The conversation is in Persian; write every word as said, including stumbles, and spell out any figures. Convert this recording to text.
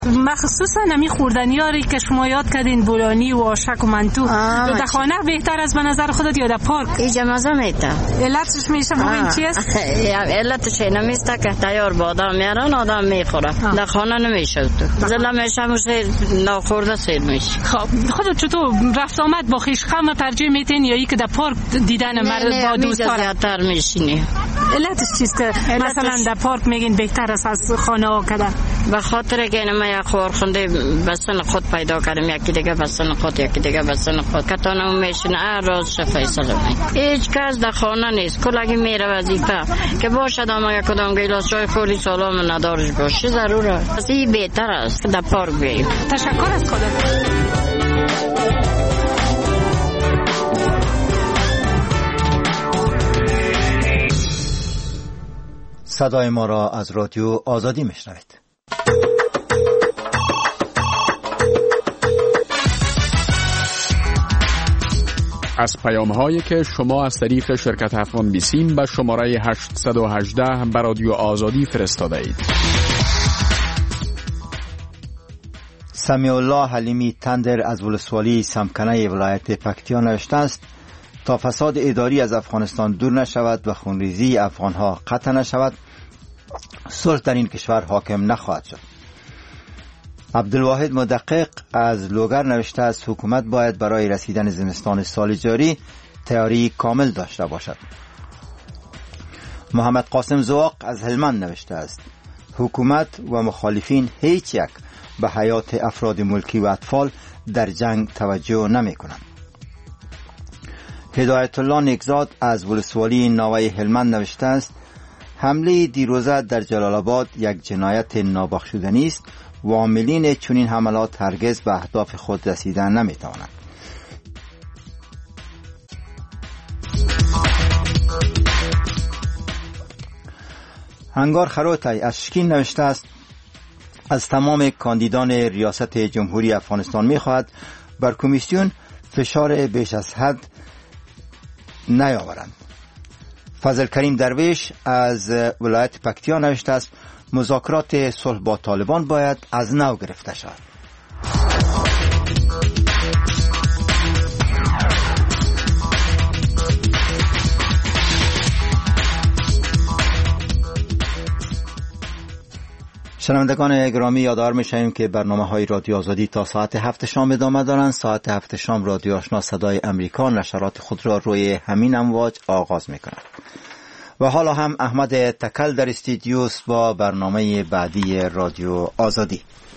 مخصوصا نمی خوردنیاری که شما یاد کردین بولانی و آشک و منتو در خانه بهتر از به نظر خودت یا در پارک؟ اینجا مزه میده. علتش میشه ببین چی است؟ علتش نمیسته که تیار با آدم میارن آدم میخوره. در خانه نمیشه تو. زلا میشه موشه ناخورده سیر میشه. خب خودت چطور رفت آمد با خویش خم ترجیح میتین یا ای که در پارک دیدن مرد با دوستان؟ زیادتر میشینی. علتش چیست که مثلا در پارک میگین بهتر است از خانه ها کردن؟ به خاطر که ما یک خورخنده بسن خود پیدا کردیم، یکی دیگه بسن خود، یکی دیگه بسن خود کتانم میشن هر روز فیصله می هیچ کس در خانه نیست. کلگی میره وظیفه که باشد اما یک کدام گیلاس چای خوری سلام ندارش باشه ضروره. پس این بهتر است که در پارک بیاییم. تشکر از خودت. صدای ما را از رادیو آزادی میشنوید. از پیام‌هایی که شما از طریق شرکت افغان بیسیم به شماره هشتصد و هجده به رادیو آزادی فرستاده اید. سمیع الله حلیمی تندر از ولسوالی سمکنه ولایت پکتیا نوشته است تا فساد اداری از افغانستان دور نشود و خونریزی افغانها قطع نشود، صلح در این کشور حاکم نخواهد شد. عبدالواحد مدقق از لوگر نوشته است حکومت باید برای رسیدن زمستان سال جاری تیاری کامل داشته باشد. محمد قاسم زواق از هلمند نوشته است حکومت و مخالفین هیچ یک به حیات افراد ملکی و اطفال در جنگ توجه نمی کنند. هدایت الله نگزاد از ولسوالی ناوی هلمند نوشته است حمله دیروزه در جلال آباد یک جنایت نابخشودنی است و عاملین چنین حملات هرگز به اهداف خود رسیدن نمی توانند. هنگار خروتای از شکین نوشته است از تمام کاندیدان ریاست جمهوری افغانستان می خواهد بر کمیسیون فشار بیش از حد نیاورند. فضل کریم درویش از ولایت پکتیا نوشته است مذاکرات صلح با طالبان باید از نو گرفته شود. شنوندگان گرامی یادآور می‌شویم که برنامه‌های رادیو آزادی تا ساعت هفت شام ادامه دارند. ساعت هفت شام رادیو آشنا صدای امریکا نشرات خود را روی همین امواج آغاز می‌کند. و حالا هم احمد تکل در استودیو است با برنامه بعدی رادیو آزادی.